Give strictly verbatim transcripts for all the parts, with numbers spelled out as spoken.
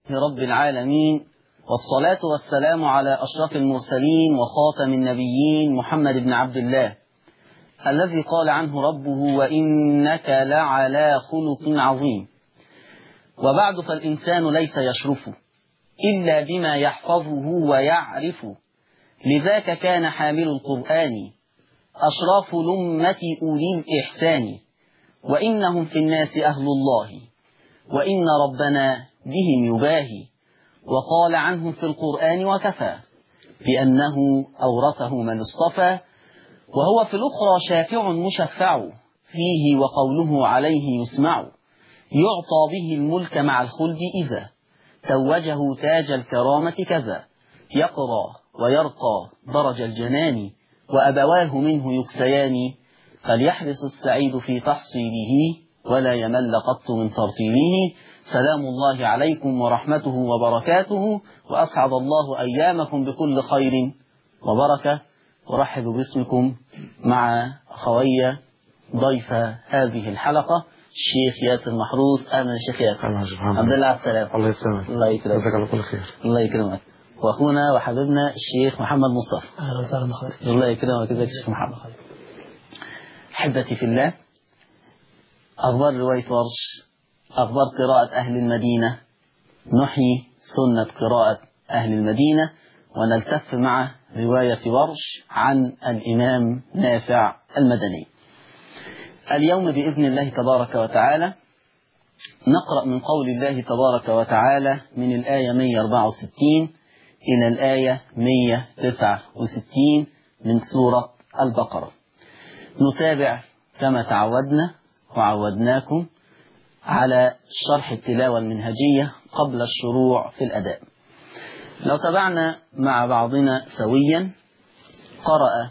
رب العالمين، والصلاة والسلام على أشرف المرسلين وخاتم النبيين محمد بن عبد الله الذي قال عنه ربه: وإنك لعلى خلق عظيم. وبعد، فالإنسان ليس يشرف إلا بما يحفظه ويعرف، لذاك كان حامل القرآن أشراف الأمة أولي الإحسان، وإنهم في الناس أهل الله، وإن ربنا بهم يباهي، وقال عنهم في القرآن وكفى بأنه أورثه من اصطفى، وهو في الأخرى شافع مشفع فيه، وقوله عليه يسمع، يعطى به الملك مع الخلد إذا توجه تاج الكرامة كذا، يقرى ويرقى درج الجنان، وأبواه منه يكسيان، فليحرص السعيد في تحصيله ولا يمل قط من ترتيله. سلام الله عليكم ورحمته وبركاته، وأسعد الله أيامكم بكل خير وبركة. أرحب باسمكم مع خوي ضيف هذه الحلقة الشيخ ياسر محروس. أهلا يا شيخ ياسر. الحمد لله على السلامة. الله يسلمك. الله يكرمك. جزاك الله كل خير. الله يكرمك. وأخونا وحبيبنا الشيخ محمد مصطفى. أهلا وسهلا بخير. الله يكرمك. ازيك يا شيخ محمد؟ أحبتي في الله، أخبار رواية ورش، أخبار قراءة أهل المدينة، نحيي سنة قراءة أهل المدينة ونلتف مع رواية ورش عن الإمام نافع المدني. اليوم بإذن الله تبارك وتعالى نقرأ من قول الله تبارك وتعالى من الآية مئة وأربعة وستين إلى الآية مئة وتسعة وستين من سورة البقرة. نتابع كما تعودنا وعودناكم على شرح التلاوة المنهجية قبل الشروع في الأداء. لو تابعنا مع بعضنا سويا، قرأ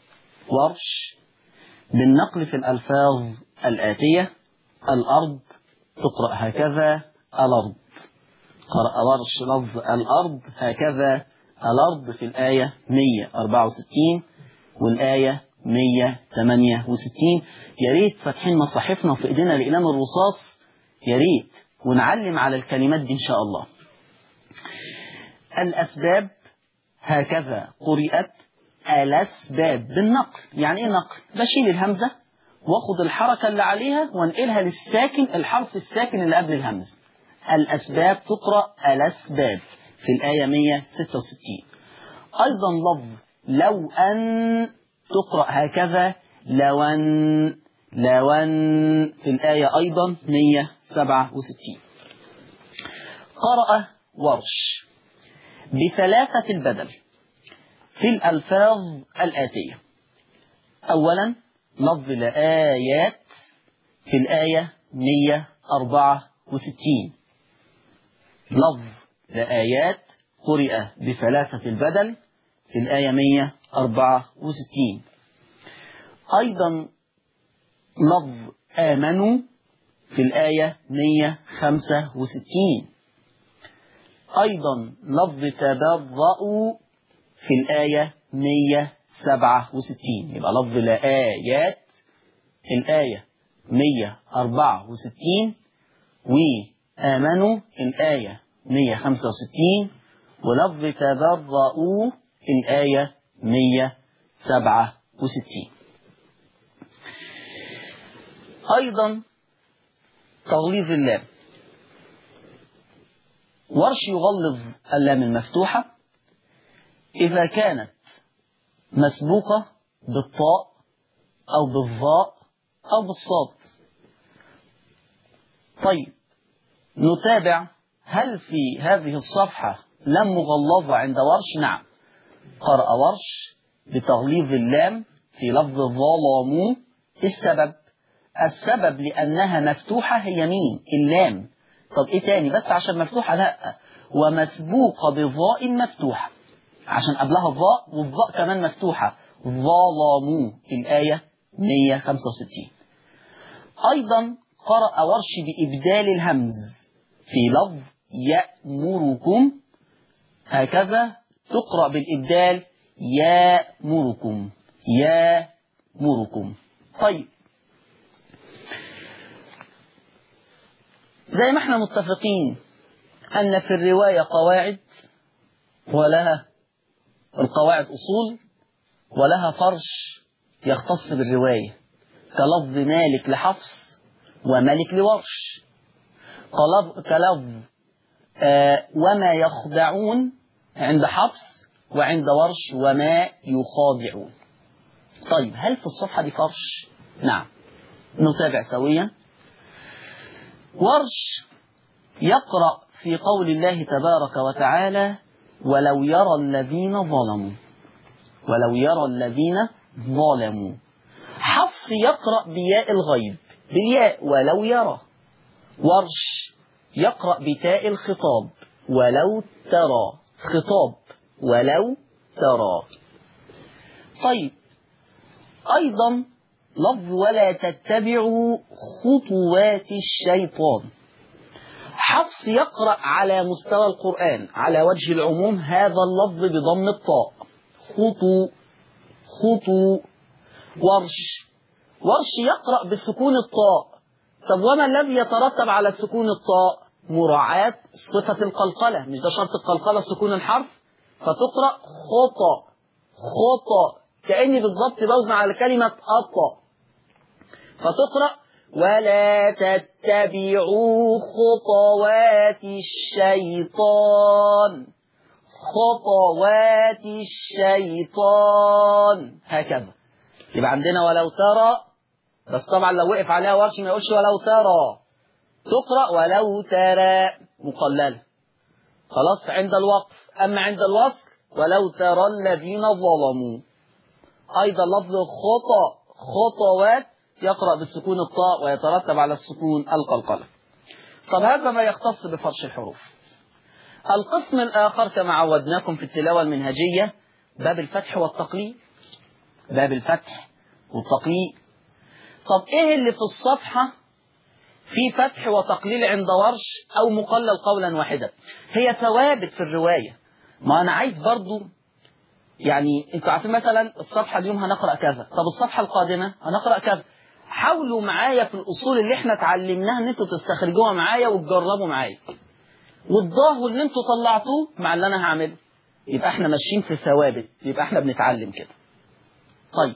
ورش بالنقل في الألفاظ الآتية: الأرض تقرأ هكذا الأرض. قرأ ورش لفظ الأرض هكذا الأرض في الآية مئة وأربعة وستين والآية مئة وثمانية وستين. يا ريت فاتحين مصاحفنا وفي ايدينا الإقلام الرصاص، يا ريت ونعلم على الكلمات دي إن شاء الله. الأسباب هكذا قرئت الأسباب بالنقل. يعني إيه نقل؟ بشيل الهمزة واخد الحركة اللي عليها وانقلها للساكن، الحرف الساكن اللي قبل الهمزة. الأسباب تقرأ الأسباب في الآية مئة وستة وستين. أيضا لفظ لو أن تقرأ هكذا لون لون في الآية أيضا مئة وسبعة وستين. قرأ ورش بثلاثة البدل في الألفاظ الآتية: أولا لفظ لآيات في الآية مئة وأربعة وستين. لفظ لآيات قرئ بثلاثة البدل في الآية مئة وأربعة وستين. أيضا لفظ آمنوا في الآية مئة وخمسة وستين. أيضا لفظ تبرؤوا في الآية مئة وسبعة وستين. يبقى لفظ لآيات الآية مئة وأربعة وستين، وآمنوا الآية مئة وخمسة وستين، ولفظ تبرؤوا الآية مئة وسبعة وستين. أيضا تغليظ اللام. ورش يغلظ اللام المفتوحة إذا كانت مسبوقة بالطاء أو بالظاء أو بالصاد. طيب نتابع، هل في هذه الصفحة لام مغلظة عند ورش؟ نعم، قرأ ورش بتغليظ اللام في لفظ ظلموا. السبب السبب لأنها مفتوحة هي مين؟ اللام. طب إيه تاني بس عشان مفتوحة؟ لا، ومسبوقة بظاء مفتوحة عشان قبلها الظاء، والظاء كمان مفتوحة. ظلموا الآية مئة وخمسة وستين. أيضا قرأ ورش بإبدال الهمز في لفظ يأمركم، هكذا تقرأ بالإبدال يأمركم يأمركم. طيب زي ما احنا متفقين أن في الرواية قواعد، ولها القواعد أصول، ولها فرش يختص بالرواية، كلفظ مالك لحفص ومالك لورش، كلفظ آه وما يخدعون عند حفص وعند ورش وما يخادعون. طيب هل في الصفحة دي فرش؟ نعم، نتابع سويا. ورش يقرأ في قول الله تبارك وتعالى ولو يرى الذين ظلموا، ولو يرى الذين ظلموا. حفص يقرأ بياء الغيب بالياء ولو يرى. ورش يقرأ بتاء الخطاب ولو ترى، خطاب ولو ترى. طيب أيضا لفظ ولا تتبعوا خطوات الشيطان. حفص يقرأ على مستوى القرآن على وجه العموم هذا اللفظ بضم الطاء، خطو خطو. ورش ورش يقرأ بسكون الطاء. طب وما الذي يترتب على سكون الطاء؟ مراعاة صفة القلقلة، مش ده شرط القلقلة سكون الحرف، فتقرأ خطأ خطأ، كأني بالضبط بوزن على كلمة أطأ، فتقرأ ولا تتبعوا خطوات الشيطان، خطوات الشيطان، هكذا. يبقى عندنا ولو ترى، بس طبعا لو وقف عليها ورش ما يقولش ولو ترى، تقرأ ولو ترى مقللة، خلاص عند الوقف. أما عند الوصل ولو ترى الذين ظلموا. أيضا لفظ خطأ خطوات يقرأ بالسكون الطاء ويترتب على السكون القلقلة. طب هذا ما يختص بفرش الحروف. القسم الآخر كما عودناكم في التلاوة المنهجية باب الفتح والتقليل، باب الفتح والتقليل. طب إيه اللي في الصفحة في فتح وتقليل عند ورش أو مقلل قولا واحدا؟ هي ثوابت في الرواية. ما أنا عايز برضو يعني انتوا عارفين مثلا الصفحة اليوم هنقرأ كذا، طب الصفحة القادمة هنقرأ كذا. حاولوا معايا في الأصول اللي احنا اتعلمناها ان انتوا تستخرجوها معايا وتجربوا معايا، والظاهر اللي انتوا طلعتوه مع اللي انا هعمله، يبقى احنا ماشيين في ثوابت، يبقى احنا بنتعلم كده. طيب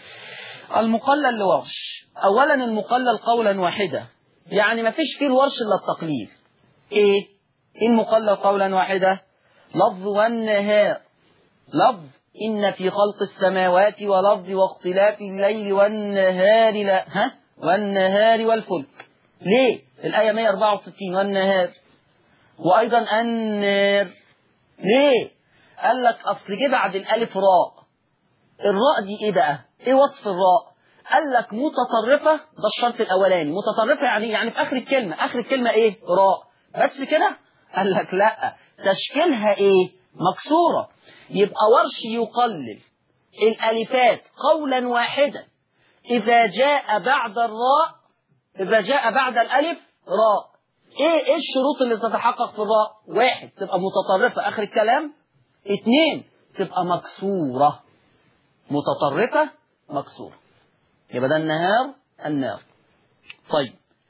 المقلل لورش، اولا المقلل قولا واحدا، يعني ما فيش فيه الورش الا التقليل. ايه ايه المقلل قولا واحدا؟ لفظ والنهار، لفظ إن في خلق السماوات والأرض واختلاف الليل والنهار لا ها والنهار والفلك. ليه؟ الآية مئة وأربعة وستين والنهار. وأيضا النار. ليه؟ قال لك أصل جه بعد الألف راء. الراء دي إيه بقى؟ إيه وصف الراء؟ قال لك متطرفة، ده الشرط الأولاني. متطرفة يعني يعني في آخر الكلمة، آخر الكلمة إيه؟ راء. بس كده؟ قال لك لأ، تشكيلها إيه؟ مكسورة. يبقى ورش يقلل الألفات قولا واحدا إذا جاء بعد الراء، إذا جاء بعد الألف راء. إيه إيه الشروط اللي تتحقق في الراء؟ واحد، تبقى متطرفة آخر الكلام. اثنين، تبقى مكسورة، متطرفة مكسورة. يبقى ده النهار النار. طيب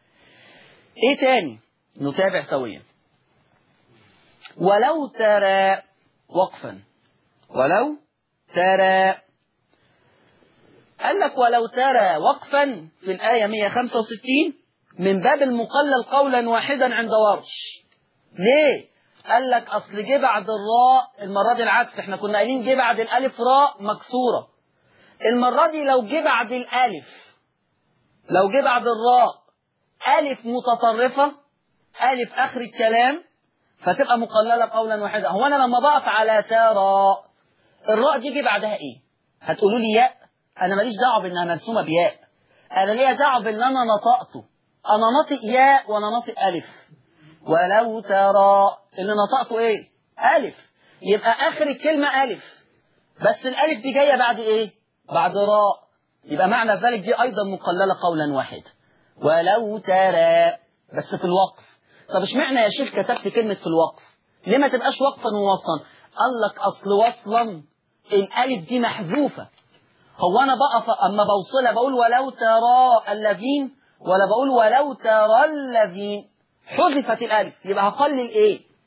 إيه تاني؟ نتابع سويا. ولو ترى وقفا، ولو ترى، قال لك ولو ترى وقفا في الآية مئة وخمسة وستين من باب المقلل قولا واحدا عند ورش. ليه؟ قال لك أصل جه بعد الراء، المرة دي العكس، احنا كنا قايلين جه بعد الألف راء مكسورة. المرة دي لو جه بعد الألف، لو جه بعد الراء ألف متطرفة، ألف آخر الكلام، فتبقى مقللة قولا واحدا. هو أنا لما بقف على ترى الراء دي جه بعدها إيه؟ هتقولوا لي ياء؟ أنا ماليش دعوة بإنها مرسومة بياء، أنا ليا دعوة بإن أنا نطقته. أنا ناطق ياء وأنا ناطق ألف. ولو ترى اللي نطقته إيه؟ ألف. يبقى آخر الكلمة ألف، بس الألف دي جاية بعد إيه؟ بعد راء. يبقى معنى ذلك دي أيضا مقللة قولا واحدا. ولو ترى بس في الوقف. طب اشمعنى يا شيخ كتبت كلمة في الوقف؟ ليه ما تبقاش وقفا ووصلا؟ قال لك أصل وصلا الألف دي محذوفة. هو أنا بقف أما بوصلها بقول ولو ترى الذين، ولا بقول ولو ترى الذين؟ حذفت الألف، يبقى هقلل إيه؟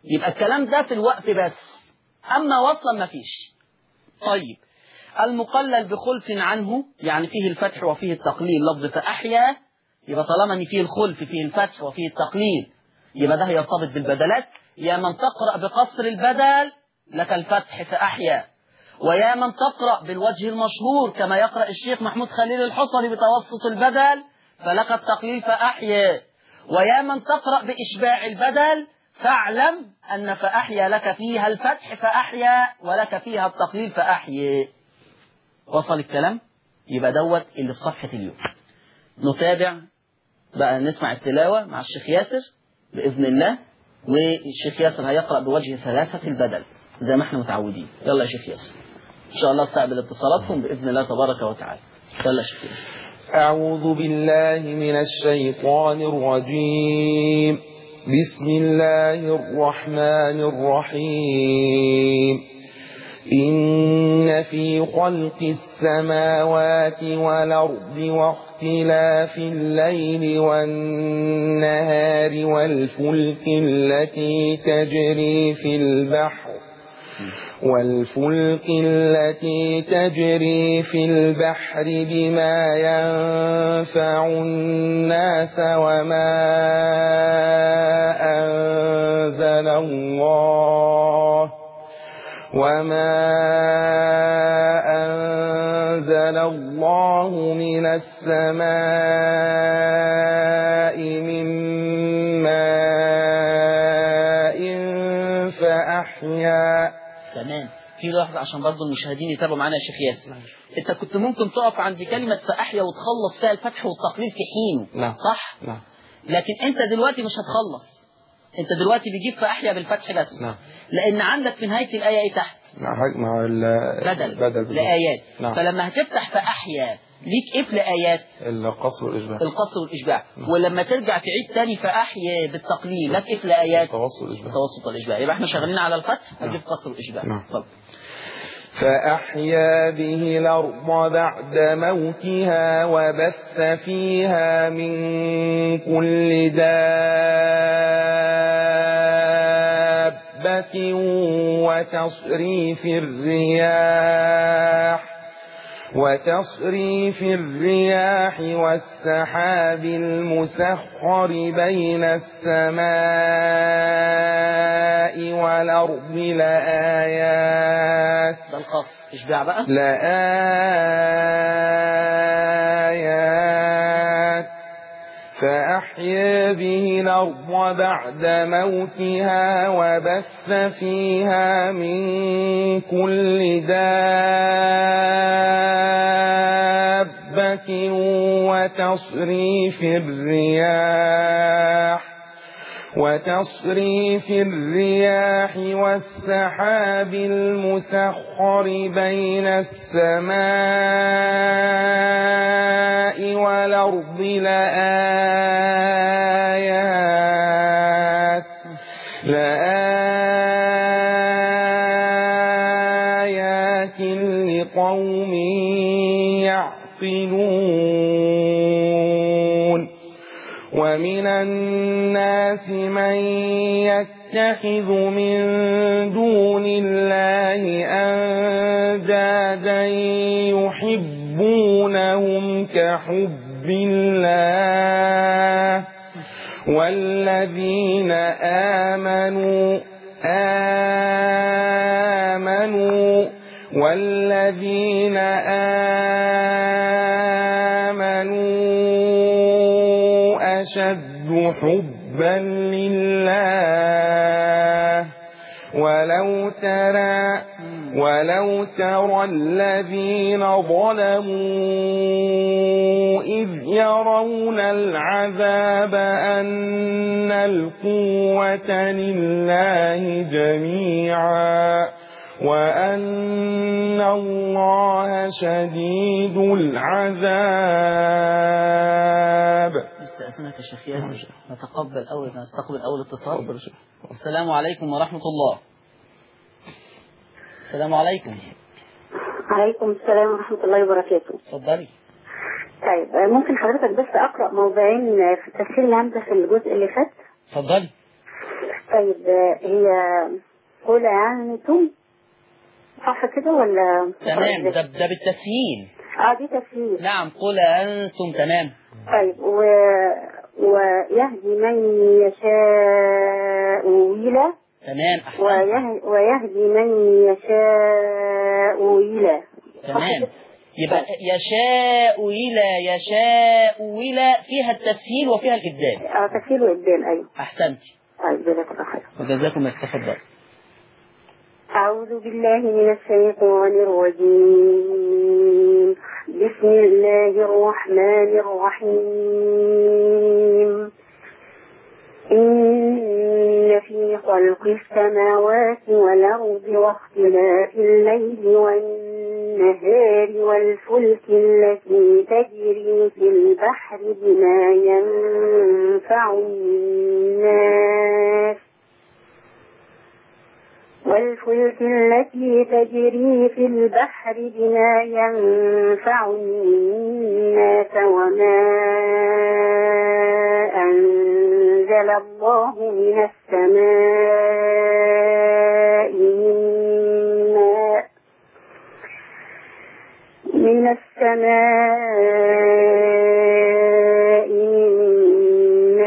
يبقى الكلام ده في الوقف بس، أما وصلا ما فيش. طيب المقلل بخلف عنه يعني فيه الفتح وفيه التقليل، لفظ فأحيا، يبقى طالما ان فيه الخلف فيه الفتح وفيه التقليل يبقى ده هيرتبط بالبدلات. يا من تقرأ بقصر البدل لك الفتح فأحيا، ويا من تقرأ بالوجه المشهور كما يقرأ الشيخ محمود خليل الحصري بتوسط البدل فلك التقليل فأحيا، ويا من تقرأ بإشباع البدل فاعلم أن فأحيا لك فيها الفتح فأحيا ولك فيها التقليل فأحيا. وصل الكلام؟ يبقى دوت اللي في صفحة اليوم. نتابع بقى، نسمع التلاوة مع الشيخ ياسر بإذن الله، والشيخ ياسر هيقرأ بوجه ثلاثة البدل زي ما احنا متعودين. يلا يا شيخ ياسر، إن شاء الله استقبل اتصالاتكم بإذن الله تبارك وتعالى. يلا يا شيخ ياسر. أعوذ بالله من الشيطان الرجيم. بسم الله الرحمن الرحيم. إن في خلق السماوات والأرض واختلاف الليل والنهار والفلك التي تجري في البحر والفلك التي تجري في البحر بما ينفع الناس وما أنزل الله وما أنزل الله من السماء من ماء فأحيا. تمام. في لحظة عشان برضو المشاهدين يتابعوا معانا يا شيخ ياسر. انت كنت ممكن تقف عند كلمة فأحيا وتخلص فيها الفتح والتقليل في حينه. نعم. صح؟ نعم. لكن انت دلوقتي مش هتخلص، انت دلوقتي بيجيب فأحيا بالفتح بس. نعم. لأن عندك في نهاية الآية ايه تحت؟ مع بدل, بدل لآيات. نعم. فلما هتفتح فأحيا ليك ايه في لآيات؟ القصر والإشباع. القصر والإشباع. نعم. ولما ترجع تعيد تاني فأحيا بالتقليل لك ايه في لآيات؟ التوسط والإشباع. التوسط والإشباع. يبقى احنا شغالين على الفتح هجيب نعم. قصر والإشباع. نعم. طب. فأحيا به الأرض بعد موتها وبث فيها من كل دابة وتصريف الرياح وتصريف الرياح والسحاب المسخر بين السماء والأرض لآيات. ده القصر اشباع بقى. لآيات. فأحيا به الأرض بعد موتها وبث فيها من كل دابة وتصريف الرياح وتصريف الرياح والسحاب المسخر بين السماء والأرض لآيات لآيات لقوم يعقلون. ومن الناس من يتخذ من دون الله أندادا يحبونهم كحب الله والذين آمنوا آمنوا والذين آمنوا أشد حبا لله. ولو ترى ولو ترى الذين ظلموا إذ يرون العذاب أن القوة لله جميعا وأن الله شديد العذاب. استأذنك يا شيخ ياسر، نتقبل أول نستقبل أول اتصال. السلام عليكم ورحمة الله. السلام عليكم. عليكم السلام ورحمة الله وبركاته. اتفضلي. طيب ممكن حضرتك بس أقرأ موضعين في تفسير الهمزة في الجزء اللي فات؟ اتفضلي. طيب هي قل أنتم صح كده ولا؟ تمام، ده, ده بالتسهيل. اه دي تسهيل. نعم، قل أنتم. تمام. طيب و... ويهدي من يشاء إلى. تمام، أحسن. ويه... ويهدي من يشاء إلى. تمام، يبقى يشاء إلى يشاء إلى فيها التسهيل وفيها الإبدال. اه تسهيل وإبدال. أيوه أحسنتي. طيب جزاك الله خير. وجزاكم الله خير. أعوذ بالله من الشيطان الرجيم. بسم الله الرحمن الرحيم. إن في خلق السماوات والأرض واختلاف الليل والنهار والفلك التي تجري في البحر بما ينفع الناس والفلك التي تجري في البحر بما ينفع الناس وما أنزل الله من السماء من ماء من السماء من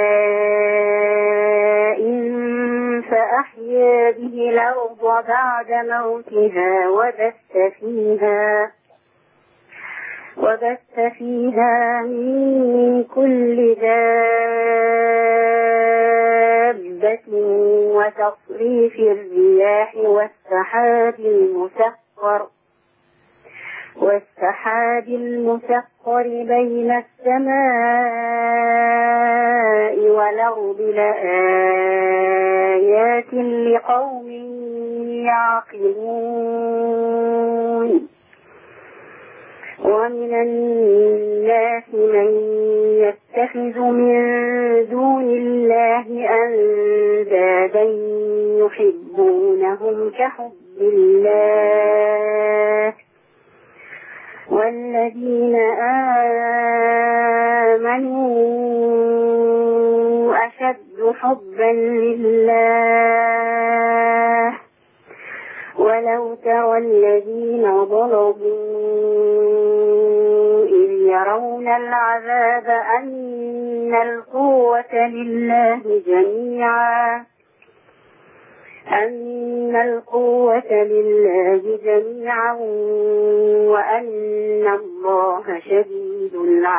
ماء فأحيا به الأرض بعد موتها وبث فيها وبث فيها من كل دابة وتصريف الرياح والسحاب المسخر والسحاب المسخر بين السماء والأرض لآيات لقوم يعقلون. ومن الناس من يتخذ من دون الله أندادا يحبونهم كحب الله والذين آمنوا أشد حبا لله ولو ترى الذين ظلموا إذ يرون العذاب أن القوة لله جميعا أن القوة لله جميعا وأن الله شديد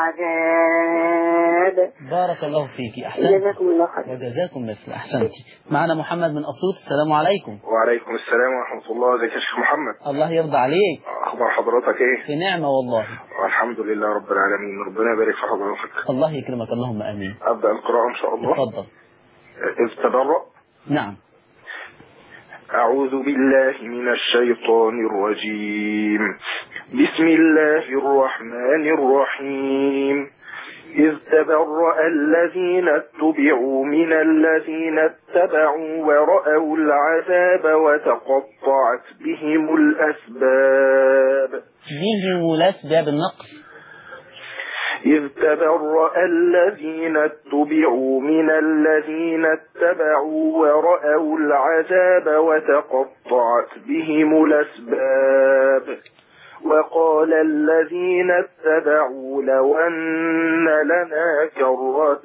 العذاب. بارك الله فيك. أحسنت. جزاكم الله خير. وجزاكم مثل. أحسنتي. معنا محمد من أسيوط. السلام عليكم. وعليكم السلام ورحمة الله. ازيك يا شيخ محمد؟ الله يرضى عليك. أخبار حضرتك إيه؟ في نعمة والله. والحمد لله رب العالمين. ربنا يبارك في حضرتك. الله يكرمك. اللهم آمين. أبدأ القراءة إن شاء الله. اتفضل. إذ تبرأ. نعم. أعوذ بالله من الشيطان الرجيم. بسم الله الرحمن الرحيم. إذ تبرأ الذين اتبعوا من الذين اتبعوا ورأوا العذاب وتقطعت بهم الأسباب. بهم الأسباب النقص. إذ تبرأ الذين اتبعوا من الذين اتبعوا ورأوا العذاب وتقطعت بهم الأسباب. وقال الذين اتبعوا لو أن لنا كرة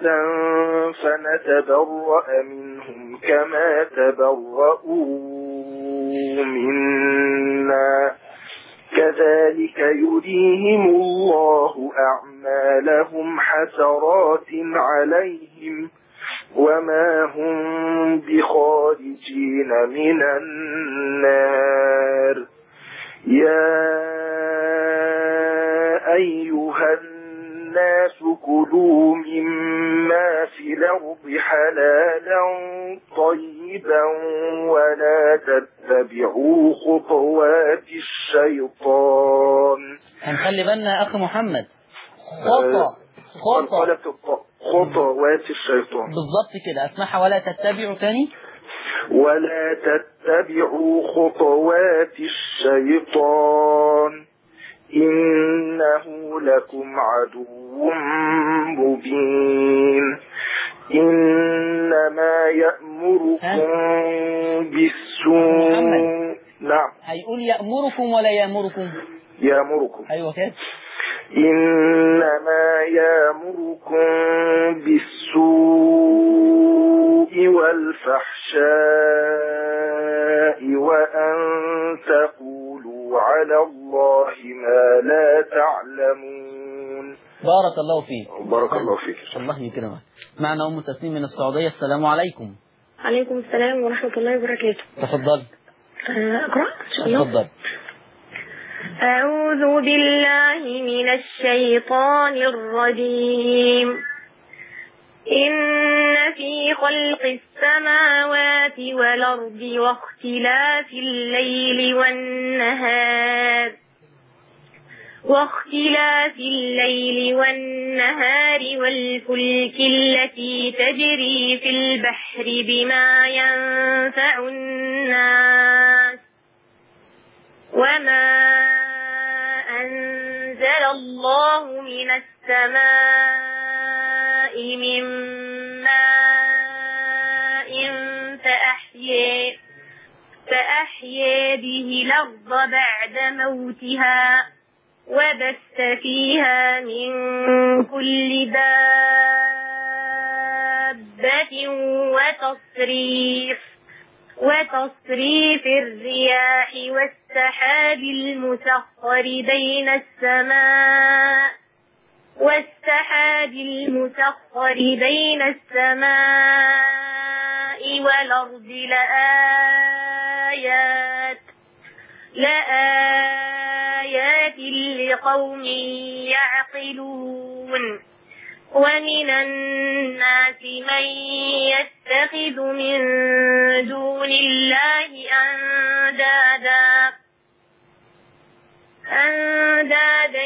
فنتبرأ منهم كما تبرؤوا منا كذلك يريهم الله أعمالهم حسرات عليهم وما هم بخارجين من النار. يا أيها الناس كلوا مما في الأرض حلالا طيبا ولا تتبعوا خطوات الشيطان. هنخلي بالنا أخي محمد. خطأ خطأ خطوات الشيطان بالضبط كده. أسمعها ولا تتبعوا تاني. ولا تتبعوا خطوات الشيطان إنه لكم عدو مبين. إنما يأمركم بالسوء. محمد. نعم. هيقول يأمركم ولا يأمركم؟ يأمركم. أيوة كده. إنما يأمركم بالسوء والفحشاء وأن تقولوا على الله ما لا تعلمون. بارك الله فيك. بارك الله فيك. الله يكرمك. معنا أم تسنيم من السعودية. السلام عليكم. عليكم السلام ورحمة الله وبركاته. تفضل. أقرأ إن شاء الله. تفضل. أعوذ بالله من الشيطان الرجيم. إن في خلق السماوات والأرض واختلاف الليل والنهار واختلاف الليل والنهار والفلك التي تجري في البحر بما ينفع الناس وما أنزل الله من السماء من ماء فأحيا فأحيا به الأرض بعد موتها وبث فيها من كل دابة وتصريف وتصريف الرياح والسحاب المسخر بين السماء والسحاب المسخر بين السماء والأرض لآيات لآيات لقوم يعقلون ومن الناس من يتخذ من دون الله أندادا أندادا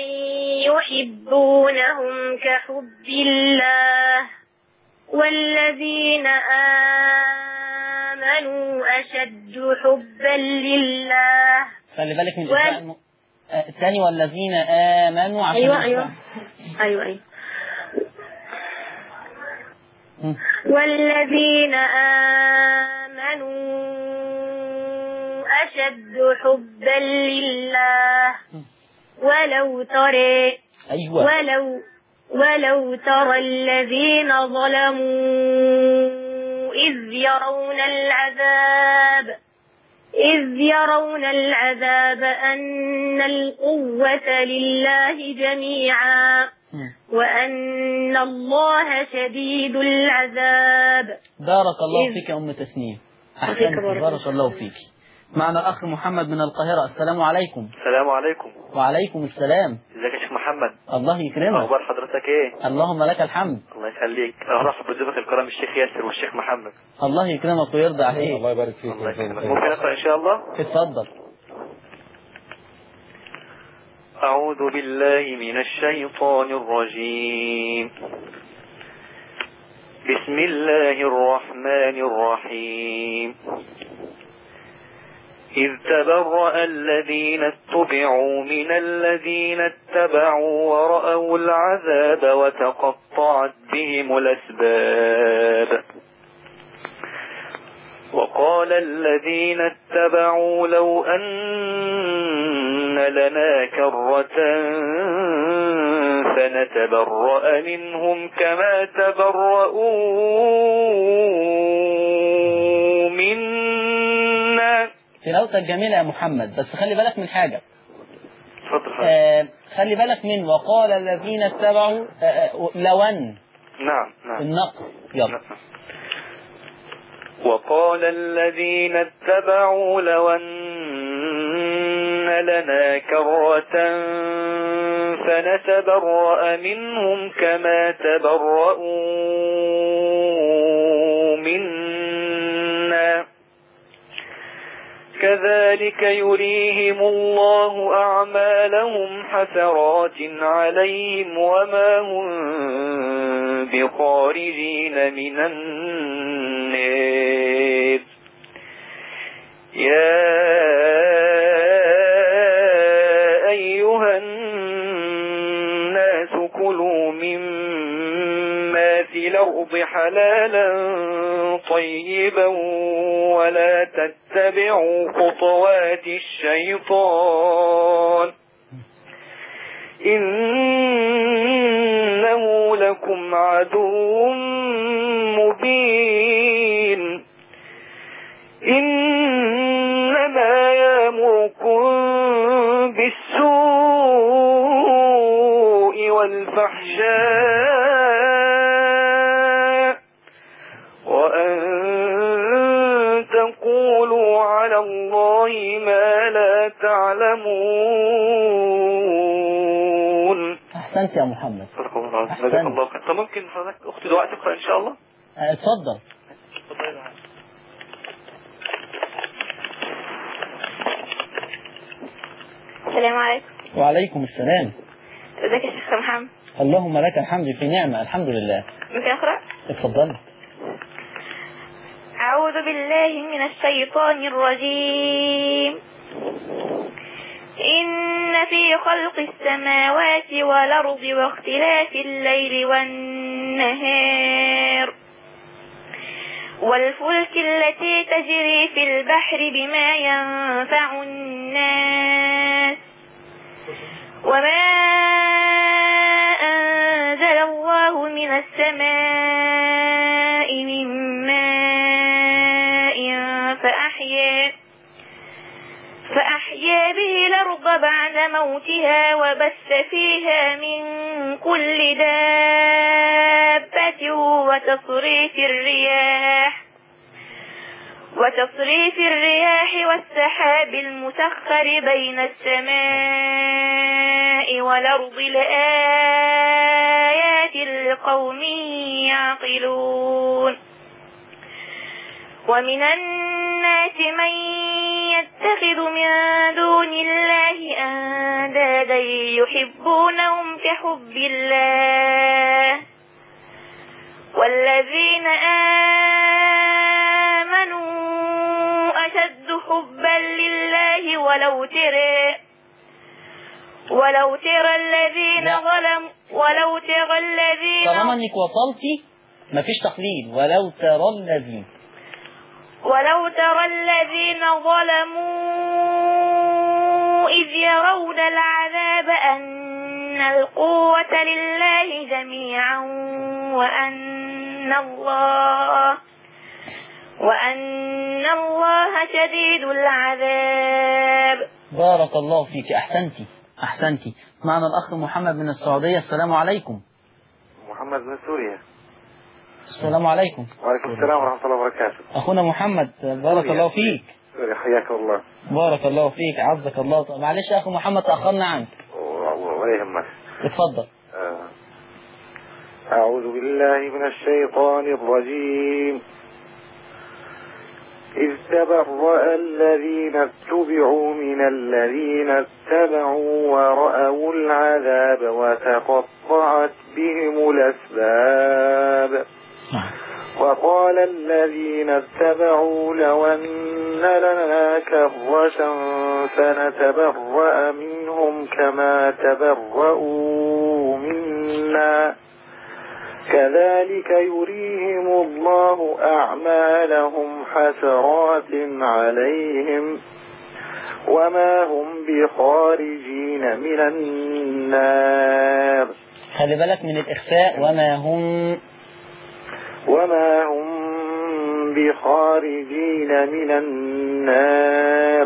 يحبونهم كحب الله والذين آمنوا أشد حبا لله. خلي بالك من الإجزاء الم... آه الثاني والذين آمنوا عشان أيوة أيوة أيوة أيوة م. والذين آمنوا أشد حبا لله ولو ترى أيوة ولو ولو ترى الذين ظلموا إذ يرون العذاب إذ يرون العذاب أن القوة لله جميعا وأن الله شديد العذاب. بارك الله فيك يا أم تسنيم. أحسنت. بارك الله فيك. معنا الأخ محمد من القاهرة. السلام عليكم. السلام عليكم. وعليكم السلام. ازيك يا شيخ محمد؟ الله يكرمك. أخبار حضرتك إيه؟ اللهم لك الحمد. الله يخليك. أرحب بضيوفك الكرام الشيخ ياسر والشيخ محمد. الله يكرمك ويرضى عليك. الله يبارك فيك. الله يكرمك. ممكن أقرأ إن شاء الله؟ اتفضل. أعوذ بالله من الشيطان الرجيم. بسم الله الرحمن الرحيم. إذ تبرأ الذين اتبعوا من الذين اتبعوا ورأوا العذاب وتقطعت بهم الأسباب. وقال الذين اتبعوا لو أن لنا كرة فنتبرأ منهم كما تبرؤوا منا. تلاوتك جميلة يا محمد، بس خلي بالك من حاجة. اتفضل. آه خلي بالك من وقال الذين اتبعوا آه لون. نعم نعم. النقل. يلا. نعم. وقال الذين اتبعوا لو أن لنا كرة فنتبرأ منهم كما تبرؤوا منا كذلك يريهم الله أعمالهم حسرات عليهم وما هم بخارجين من النار. يا أيها الناس كلوا مما في الأرض حلالا ولا تتبعوا خطوات الشيطان إنه لكم عدو مبين إنما يأمركم بالسوء والفحشاء وأن تقولوا على الله ما لا تعلمون. أحسنت يا محمد. جزاك الله خير. طب ممكن حضرتك أختي دعاء تقرأ إن شاء الله؟ اتفضل. السلام عليكم. وعليكم السلام. ازيك يا شيخ محمد؟ اللهم لك الحمد في نعمة الحمد لله. ممكن أقرأ؟ اتفضل. أعوذ بالله من الشيطان الرجيم. إن في خلق السماوات والأرض واختلاف الليل والنهار والفلك التي تجري في البحر بما ينفع الناس وما أنزل الله من السماء من ماء فأحيا فأحيا به الأرض بعد موتها وبث فيها من كل دابة وتصريف الرياح وتصريف الرياح والسحاب المسخر بين السماء والأرض لآيات لقوم يعقلون. ومن الناس من يتخذ من دون الله أندادا يحبونهم كحب الله والذين آمنوا أشد حبا لله ولو ترى ولو ترى الذين ظلموا ولو ترى الذين طالما انك وصلتي مفيش تقليد. ولو ترى الذين ولو ترى الذين ظلموا إذ يرون العذاب أن القوة لله جميعا وأن الله وأن الله شديد العذاب. بارك الله فيك. أحسنتي أحسنتي. معنا الأخ محمد من السعودية. السلام عليكم. محمد من سوريا. السلام عليكم. وعليكم السلام ورحمة الله وبركاته. أخونا محمد بارك الله فيك. سوريا حياك الله. بارك الله فيك عزك الله. طيب معلش يا أخو محمد تأخرنا عنك. ولا يهمك. اتفضل. أعوذ بالله من الشيطان الرجيم. إذ تبرأ الذين اتبعوا من الذين اتبعوا ورأوا العذاب وتقطعت بهم الأسباب. وقال الذين اتبعوا لو أن لنا كرة فنتبرأ منهم كما تبرأوا منا كذلك يريهم الله أعمالهم حسرات عليهم وما هم بخارجين من النار. خلي بالك من الإخفاء. وما هم وما هم بخارجين من النار.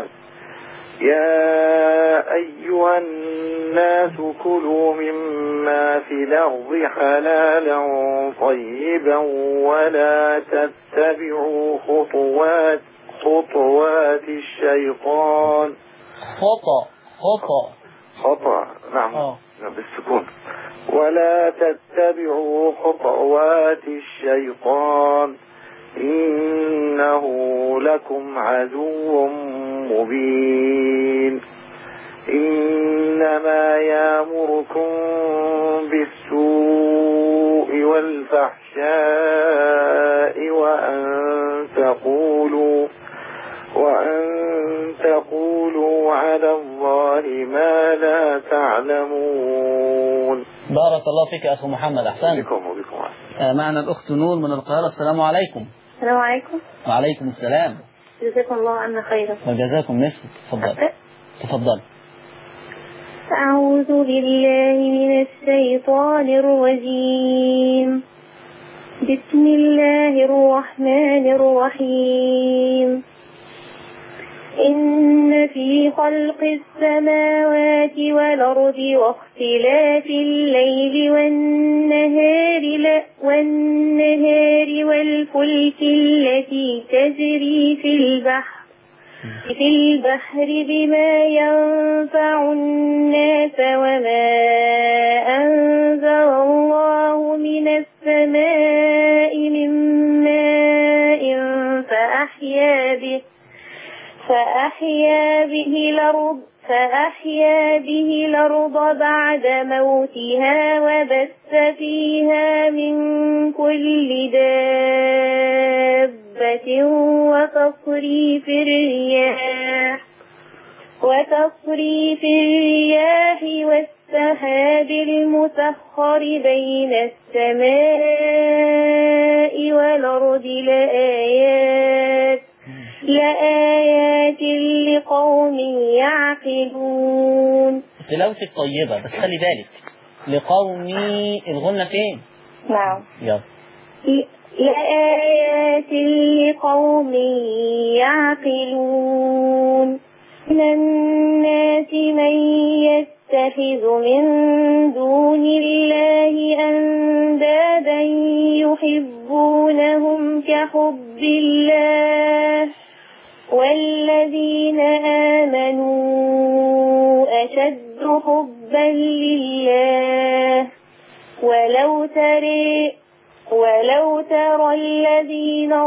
يا أيها الناس كلوا مما في الأرض حلالا طيبا ولا تتبعوا خطوات خطوات الشيطان. خطأ خطأ خطأ نعم أوه. بالسكون. ولا تتبعوا خطوات الشيطان إنه لكم عدو مبين. إنما يأمركم بالسوء والفحشاء وأن تقولوا وأن تقولوا على الله ما لا تعلمون. بارك الله فيك يا أخو محمد. أحسن. بكم وبكم. آه معنا الأخت نور من القاهرة. السلام عليكم. السلام عليكم. وعليكم السلام. جزاكم الله عنا خيرا. وجزاكم مثل. تفضل تفضل. أعوذ بالله من الشيطان الرجيم. بسم الله الرحمن الرحيم. إن في خلق السماوات والأرض واختلاف الليل والنهار والنهار والفلك التي تجري في البحر في البحر بما ينفع الناس وما أنزل الله من السماء من ماء فأحيا به فأحيا به الأرض فأحيا به الأرض بعد موتها وبث فيها من كل دابة وتصريف الرياح وتصريف الرياح والسحاب المسخر بين السماء والأرض لآيات لآيات لقوم يعقلون. تلاوتك طيبة بس خلي بالك لقومي الغنة فين؟ نعم. يلا. لآيات لقوم يعقلون. من الناس من يتخذ من دون الله أندادا يحبونهم كحب الله والذين آمنوا أشد حبا لله ولو ترى ولو ترى الذين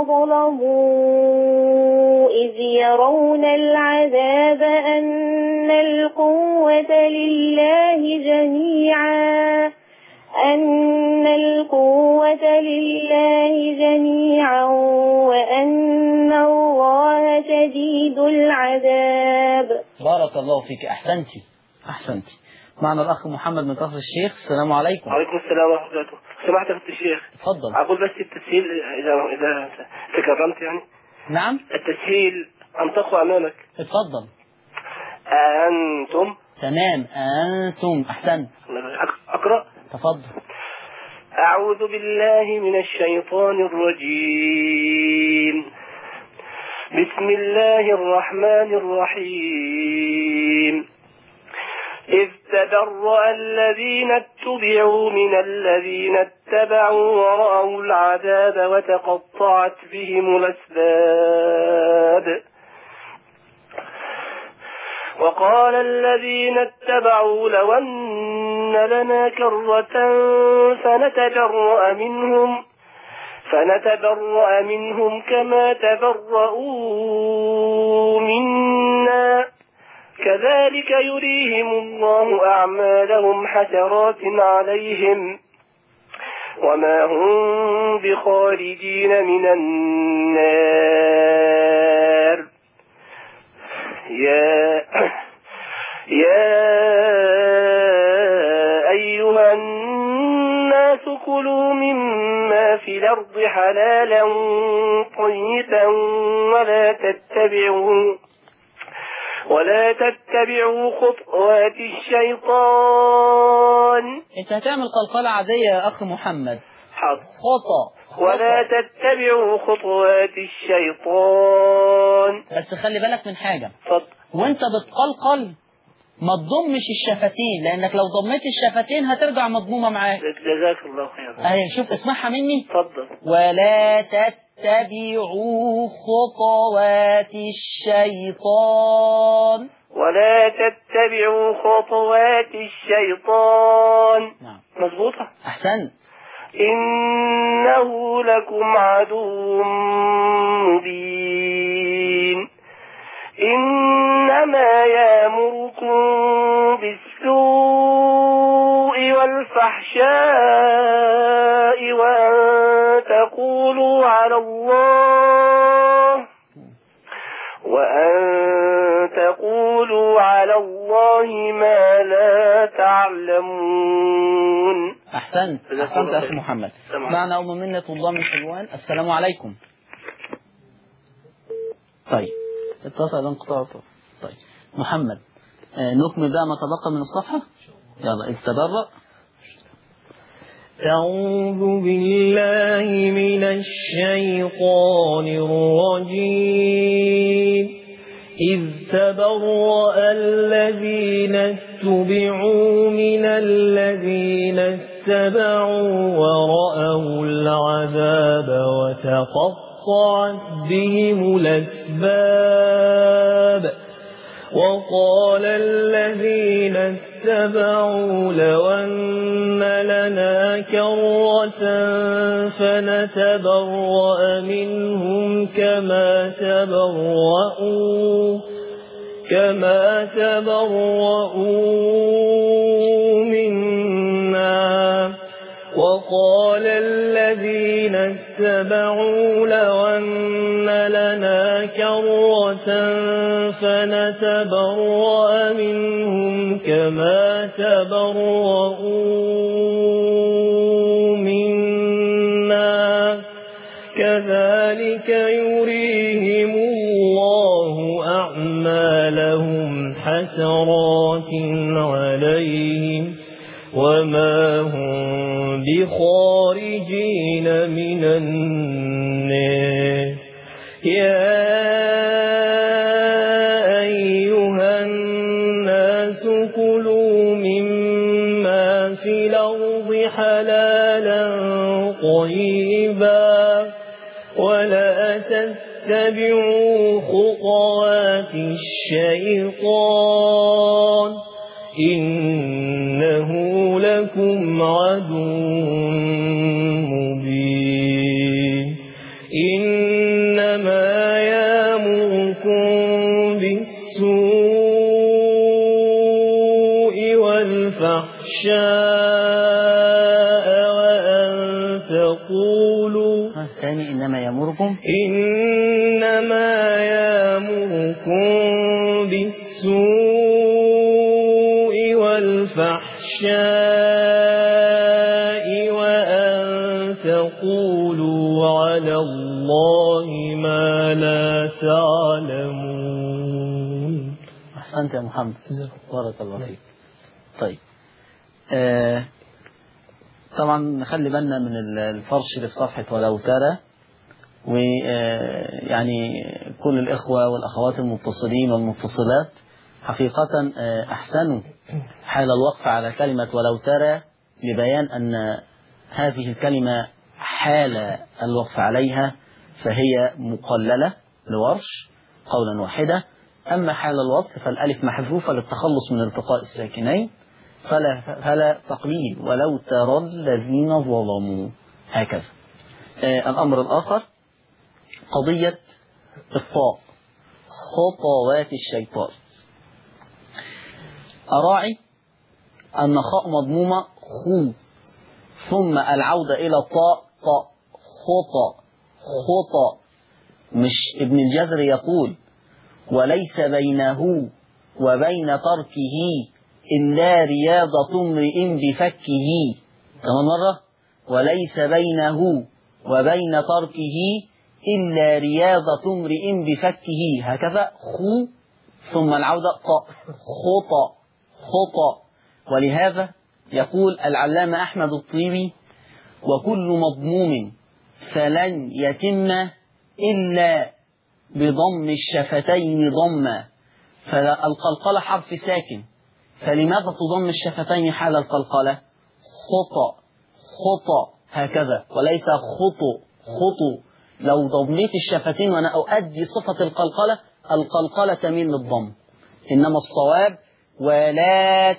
ظلموا إذ يرون العذاب أن القوة لله جميعا أن القوة لله جميعا وأن الله شديد العذاب. بارك الله فيك. أحسنتي أحسنتي. معنا الأخ محمد من كفر الشيخ. السلام عليكم. وعليكم السلام ورحمة الله وبركاته. سمعت يا الشيخ. اتفضل. أقول بس التسهيل إذا إذا تكرمت يعني. نعم. التسهيل أنطقه أمامك. اتفضل. أنتم. تمام. أنتم. أحسنت. أقرأ. تفضل. أعوذ بالله من الشيطان الرجيم. بسم الله الرحمن الرحيم. إذ تبرأ الذين اتبعوا من الذين اتبعوا ورأوا العذاب وتقطعت بهم الأسباب. وقال الذين اتبعوا لو أن لنا كرة فنتبرأ منهم فنتبرأ منهم كما تبرؤوا منا كذلك يريهم الله أعمالهم حسرات عليهم وما هم بخارجين من النار. يا يا أيها الناس كلوا مما في الأرض حلالا طيبا ولا تتبعوا ولا تتبعوا خطوات الشيطان. انت هتعمل قلقلة عادية يا أخ محمد. حاضر. خطأ. ولا تتبعوا خطوات الشيطان. بس خلي بالك من حاجة. اتفضل. وانت بتقلقل ما تضمش الشفتين لانك لو ضميت الشفتين هترجع مضمومة معاك. جزاك الله خيرا. اهي شوف اسمعها مني. اتفضل. ولا تتبعوا خطوات الشيطان. ولا تتبعوا خطوات الشيطان. نعم. مظبوطة. احسنت. إنه لكم عدو مبين. إنما يأمركم بالسوء والفحشاء وأن تقولوا على الله وأن تقولوا على الله ما لا تعلمون. أحسنت. أحسنت يا أخي محمد. معنا أم منة الله من حلوان. السلام عليكم. طيب اتصل بانقطاع التواصل. طيب محمد، آه نكمل بقى ما تبقى من الصفحة. يلا التبرأ. أعوذ بالله من الشيطان الرجيم. إذ تبرأ الذين اتبعوا من الذين اتبعوا ورأوا العذاب وتقطعت بهم الأسباب. وقال الذين اتبعوا لو أن لنا كرة فنتبرأ منهم كما تبرؤوا كما تبرؤوا منا. وقال الذين اتبعوا لو أن لنا كرة فنتبرأ منهم كما تبرؤوا منا كذلك يريهم الله أعمالهم حسرات عليهم وما هم بخارجين من النار. يا أيها الناس كلوا مما في الأرض حلالا طيبا ولا تتبعوا خطوات الشيطان إنه لكم عدو مبين. إنما يأمركم بالسوء والفحشاء وأن تقولوا الثاني إنما يأمركم إنما يأمركم بالسوء والفحشاء وأن تقولوا على الله ما لا تعلمون. أحسنت يا محمد، بارك الله فيك. طيب آه طبعا نخلي بالنا من الفرش اللي في صفحة ولو ترى، ويعني كل الإخوة والأخوات المتصلين والمتصلات حقيقة أحسنوا حال الوقف على كلمة ولو ترى لبيان أن هذه الكلمة حال الوقف عليها فهي مقللة لورش قولا واحدة. أما حال الوصل فالألف محذوفة للتخلص من التقاء الساكنين فلا, فلا تقليل ولو ترى الذين ظلموا هكذا. آه الأمر الآخر قضية الطاء خطوات الشيطان. أراعي أن خاء مضمومة خو ثم العودة إلى طاء طاء خطأ خطأ. مش ابن الجزر يقول وليس بينه وبين تركه إلا رياضة امرئ بفكه. كمان مرة وليس بينه وبين تركه إلا رياضة امرئ بفكه هكذا خو ثم العودة طاء خطأ خطأ. ولهذا يقول العلامة أحمد الطيبي وكل مضموم فلن يتم إلا بضم الشفتين ضما. فالقلقلة حرف ساكن فلماذا تضم الشفتين حال القلقلة؟ خطأ خطأ هكذا وليس خطو خطو. لو ضميت الشفتين وأنا أؤدي صفة القلقلة القلقلة تميل للضم، إنما الصواب ولا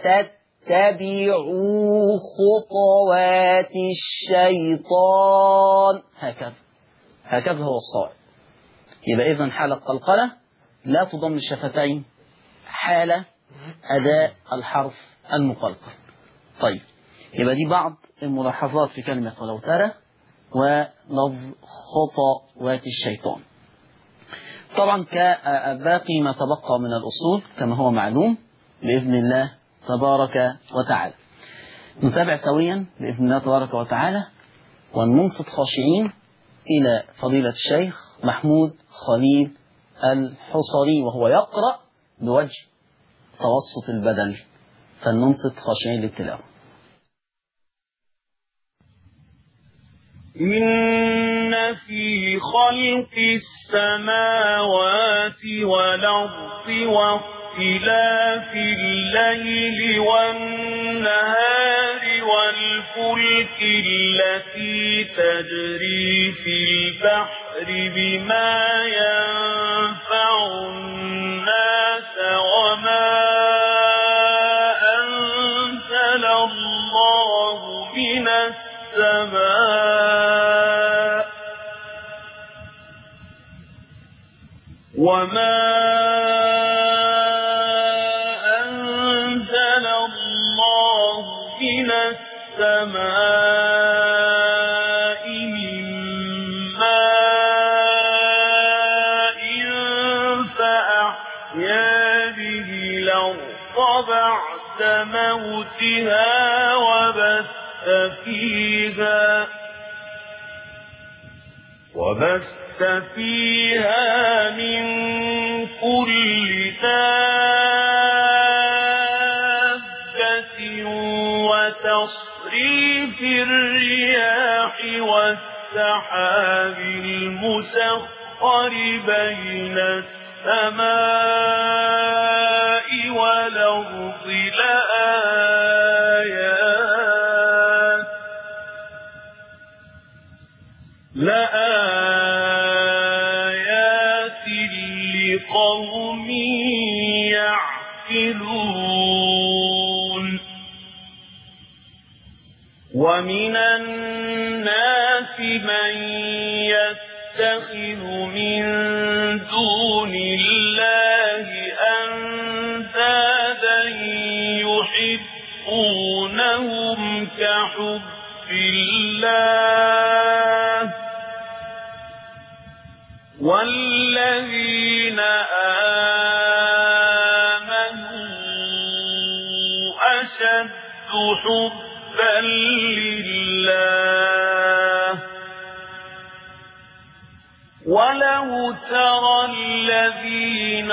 تتبعوا خطوات الشيطان هكذا هكذا هو الصواب. يبقى إذن حال القلقلة لا تضم الشفتين حال أداء الحرف المقلقل. طيب يبقى دي بعض الملاحظات في كلمة ولو ترى ولفظ خطوات الشيطان. طبعا كباقي ما تبقى من الأصول كما هو معلوم بإذن الله تبارك وتعالى. نتابع سويا بإذن الله تبارك وتعالى وننصت خاشعين إلى فضيلة الشيخ محمود خليل الحصري وهو يقرأ بوجه توسط البدن، فلننصت خاشعين للتلاوة. إن في خلق السماوات والأرض واختلاف الليل والنهار والفلك التي تجري في البحر بما ينفع الناس وما أنزل الله من السماء وما أنزل الله من السماء من ماء فأحيا به الأرض بعد موتها وبث فيها وبث فيها من كل دابة وتصريف الرياح والسحاب المسخر بين السماء والأرض لآيات لآيات لقوم يعقلون. ومن الناس من يتخذ من دون الله أندادا يحبونهم كحب الله والذين آمنوا أشد حبا لله. ولو ترى الذين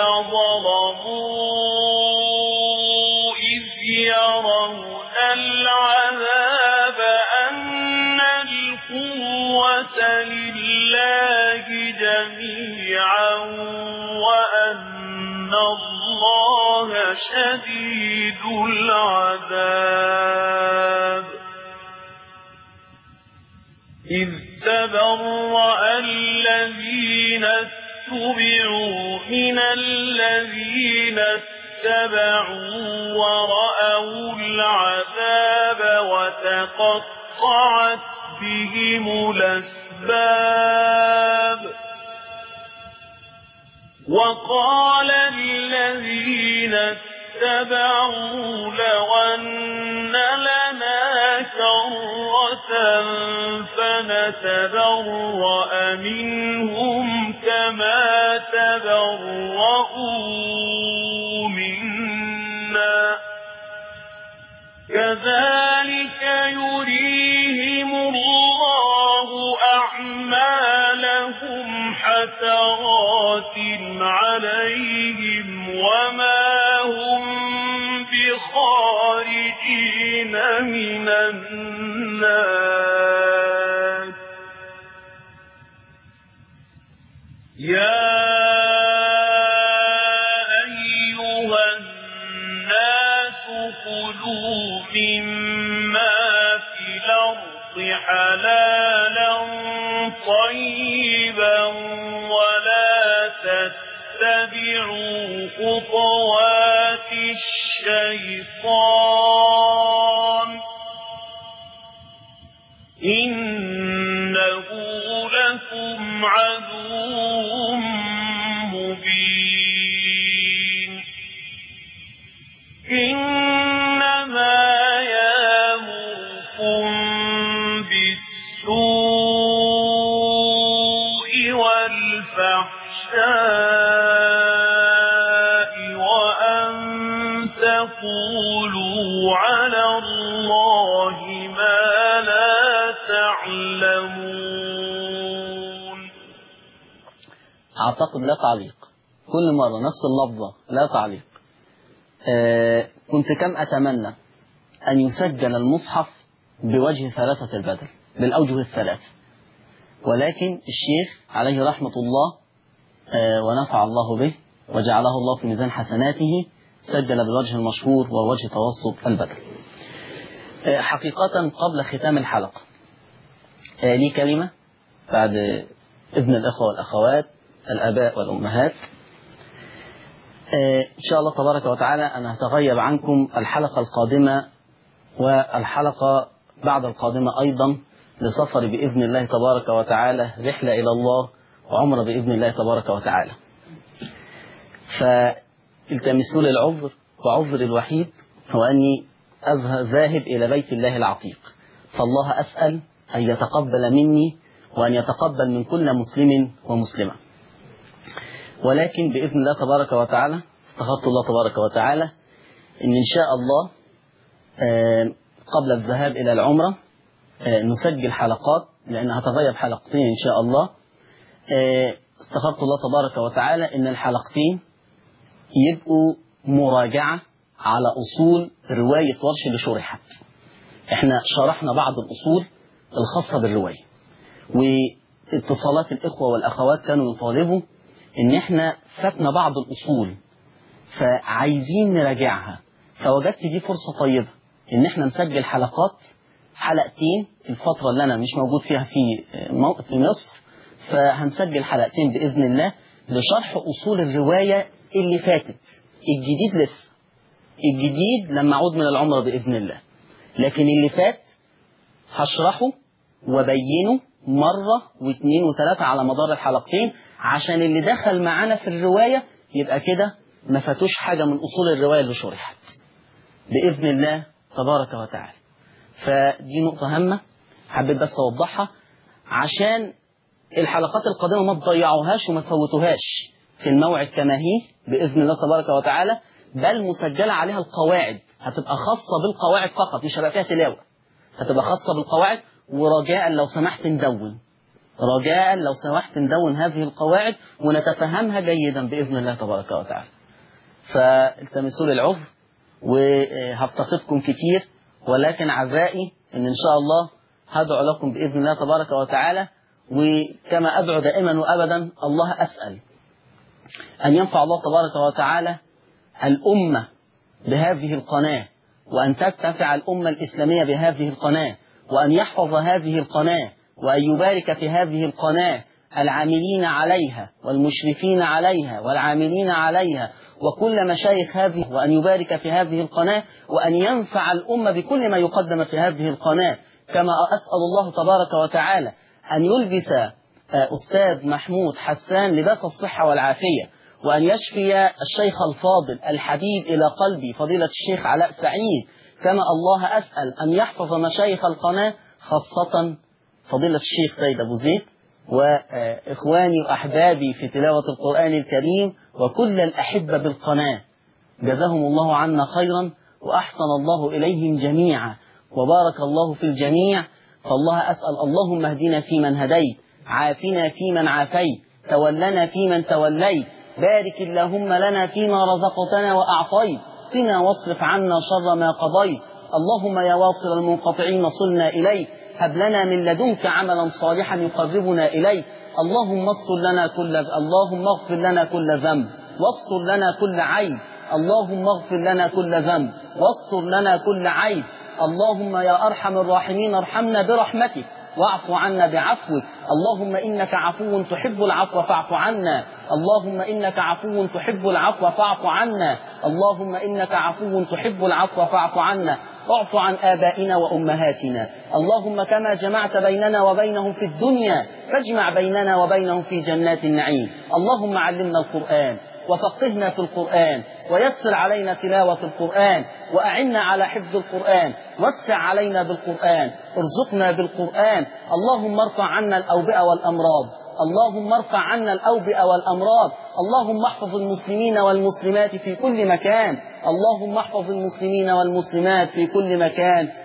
ظلموا إذ يرون العذاب أن القوة لله جميعا وأن الله شديد العذاب. إذ تبرأ الذين اتبعوا من الذين اتبعوا ورأوا العذاب وتقطعت بهم الأسباب. وقال الذين اتبعوا لو أن لنا كرة فنتبرأ منهم كما تبرؤوا منا كذلك يريهم الله أعمالهم حسرات عليهم وما هم بخارجين من النار. يا أيها الناس كلوا مما في الأرض حلالا طيبا ولا تتبعوا خطوات الشيطان إنه لكم عدو مبين. إنما يأمركم بالسوء والفحشاء وأن تقولوا على الله ما لا تعلمون. أعتقد لا تعليق. كل مرة نفس اللفظة لا تعليق. آه كنت كم أتمنى أن يسجل المصحف بوجه ثلاثة البدل بالأوجه الثلاث، ولكن الشيخ عليه رحمة الله آه ونفع الله به وجعله الله في ميزان حسناته سجل بالوجه المشهور ووجه توسط البدل. آه حقيقة قبل ختام الحلقة آه لي كلمة بعد ابن الأخوة والأخوات الآباء والأمهات. آه إن شاء الله تبارك وتعالى أنا هتغيب عنكم الحلقة القادمة والحلقة بعد القادمة أيضا لسفر بإذن الله تبارك وتعالى رحلة إلى الله وعمرة بإذن الله تبارك وتعالى. فالتمسوا لي العذر، وعذر الوحيد هو أني ذاهب إلى بيت الله العتيق، فالله أسأل أن يتقبل مني وأن يتقبل من كل مسلم ومسلمة. ولكن بإذن الله تبارك وتعالى استغفر الله تبارك وتعالى إن إن شاء الله قبل الذهاب إلى العمرة نسجل حلقات، لأن هتغيب حلقتين إن شاء الله. استغفر الله تبارك وتعالى إن الحلقتين يبقوا مراجعة على أصول رواية ورش اللي شرحت. احنا شرحنا بعض الأصول الخاصة بالرواية، واتصالات الإخوة والأخوات كانوا يطالبوا إن احنا فاتنا بعض الأصول فعايزين نراجعها، فوجدت دي فرصة طيبة إن احنا نسجل حلقات حلقتين الفترة اللي أنا مش موجود فيها في في مصر، فهنسجل حلقتين بإذن الله لشرح أصول الرواية اللي فاتت. الجديد لسه، الجديد لما أعود من العمرة بإذن الله، لكن اللي فات هشرحه وبينه مرة واثنين وثلاثة على مدار الحلقتين، عشان اللي دخل معانا في الرواية يبقى كده ما فاتوش حاجة من أصول الرواية اللي شرحت بإذن الله تبارك وتعالى. فدي نقطة هامة حبيت بس أوضحها عشان الحلقات القادمة ما تضيعوهاش وما تفوتوهاش في الموعد كما هي بإذن الله تبارك وتعالى، بل مسجلة عليها القواعد، هتبقى خاصة بالقواعد فقط، مش هيبقى فيها تلاوة، هتبقى خاصة بالقواعد. ورجاء لو سمحت ندون، رجاء لو سمحت ندون هذه القواعد ونتفهمها جيدا بإذن الله تبارك وتعالى. فالتمسوا لي العذر، وهفتقدكم كتير، ولكن عزائي ان ان شاء الله هدعو لكم باذن الله تبارك وتعالى. وكما ادعو دائما وابدا الله اسال ان ينفع الله تبارك وتعالى الامه بهذه القناه، وان تنتفع الامه الاسلاميه بهذه القناه، وان يحفظ هذه القناه، وان يبارك في هذه القناه العاملين عليها والمشرفين عليها والعاملين عليها وكل مشايخ هذه، وأن يبارك في هذه القناة، وأن ينفع الأمة بكل ما يقدم في هذه القناة. كما أسأل الله تبارك وتعالى أن يلبس أستاذ محمود حسان لباس الصحة والعافية، وأن يشفي الشيخ الفاضل الحبيب إلى قلبي فضيلة الشيخ علاء سعيد. كما الله أسأل أن يحفظ مشايخ القناة، خاصة فضيلة الشيخ سيد أبو زيد وإخواني وأحبابي في تلاوة القرآن الكريم وكل الأحبة بالقناة، جزاهم الله عنا خيرا وأحسن الله إليهم جميعا وبارك الله في الجميع. فالله أسأل اللهم اهدنا فيمن هديت، عافنا فيمن عافيت، تولنا فيمن توليت، بارك اللهم لنا فيما رزقتنا وأعطيت، قنا واصرف عنا شر ما قضيت. اللهم يا واصل المنقطعين صلنا إليك، هب لنا من لدنك عملا صالحا يقربنا إليك. اللهم استر لنا كل اللهم اغفر لنا كل ذنب واستر لنا كل عيب. اللهم اغفر لنا كل ذنب واستر لنا كل عيب. اللهم يا أرحم الراحمين ارحمنا برحمتك واعف عنا بعفوك. اللهم إنك عفو تحب العفو فاعف عنا. اللهم إنك عفو تحب العفو فاعف عنا. اللهم إنك عفو تحب العفو فاعف عنا. اعف عن آبائنا وأمهاتنا. اللهم كما جمعت بيننا وبينهم في الدنيا فاجمع بيننا وبينهم في جنات النعيم. اللهم علمنا القرآن وفقهنا في القرآن، ويسر علينا تلاوة القرآن، وأعنا على حفظ القرآن، وسع علينا بالقرآن، ارزقنا بالقرآن. اللهم ارفع عنا الأوبئة والأمراض، اللهم ارفع عنا الأوبئة والأمراض. اللهم احفظ المسلمين والمسلمات في كل مكان، اللهم احفظ المسلمين والمسلمات في كل مكان.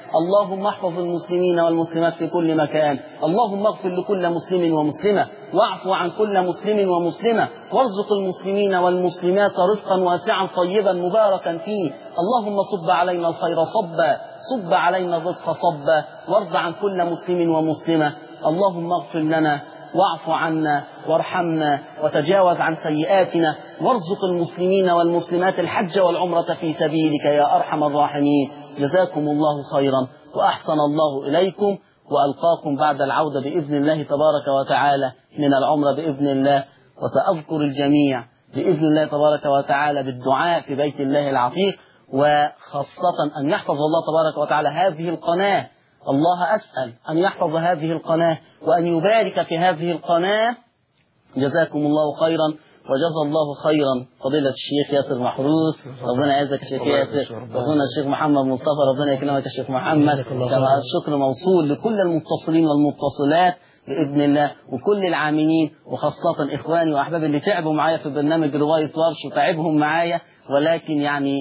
اللهم احفظ المسلمين والمسلمات في كل مكان، اللهم اغفر لكل مسلم ومسلمة، واعف عن كل مسلم ومسلمة، وارزق المسلمين والمسلمات رزقا واسعا طيبا مباركا فيه. اللهم صب علينا الخير صبا، صب علينا الرزق صبا، وارض عن كل مسلم ومسلمة. اللهم اغفر لنا واعف عنا وارحمنا وتجاوز عن سيئاتنا، وارزق المسلمين والمسلمات الحج والعمرة في سبيلك يا أرحم الراحمين. جزاكم الله خيرا وأحسن الله إليكم، وألقاكم بعد العودة بإذن الله تبارك وتعالى من العمرة بإذن الله. وسأذكر الجميع بإذن الله تبارك وتعالى بالدعاء في بيت الله العتيق، وخاصة أن يحفظ الله تبارك وتعالى هذه القناة. الله أسأل أن يحفظ هذه القناة وأن يبارك في هذه القناة. جزاكم الله خيرا وجزا الله خيرا فضيلة الشيخ ياسر محروس، ربنا يعزك الشيخ ياسر، ربنا الشيخ محمد مصطفى، ربنا يكرمك الشيخ محمد. كما الشكر موصول لكل المتصلين والمتصلات بإذن الله، وكل العاملين، وخاصة إخواني وأحبابي اللي تعبوا معايا في برنامج رواية ورش وتعبهم معايا، ولكن يعني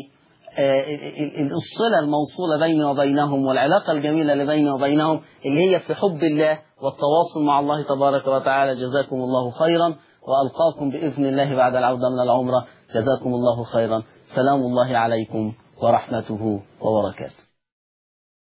الصلة الموصولة بيني وبينهم والعلاقة الجميلة اللي بيني وبينهم اللي هي في حب الله والتواصل مع الله تبارك وتعالى. جزاكم الله خيرا، وألقاكم بإذن الله بعد العودة من العمرة. جزاكم الله خيرا. سلام الله عليكم ورحمته وبركاته.